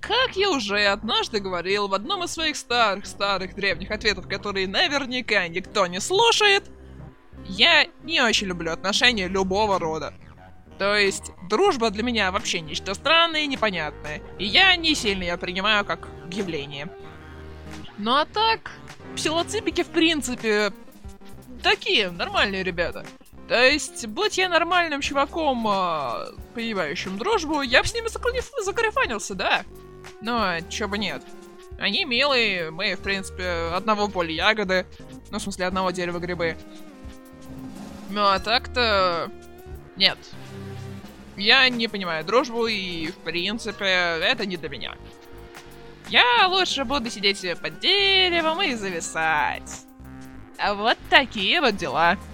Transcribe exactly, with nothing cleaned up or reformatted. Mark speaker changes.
Speaker 1: как я уже однажды говорил в одном из своих старых-старых древних ответов, которые наверняка никто не слушает, я не очень люблю отношения любого рода. То есть, дружба для меня вообще нечто странное и непонятное, и я не сильно ее принимаю как явление. Ну а так, псилоципики в принципе такие нормальные ребята. То есть, будь я нормальным чуваком, э, понимающим дружбу, я бы с ними закарифанился, да. Но чё бы нет. Они милые, мы, в принципе, одного поля ягоды. Ну, в смысле, одного дерева грибы. Ну, а так-то... Нет. Я не понимаю дружбу, и, в принципе, это не для меня. Я лучше буду сидеть себе под деревом и зависать. А вот такие вот дела.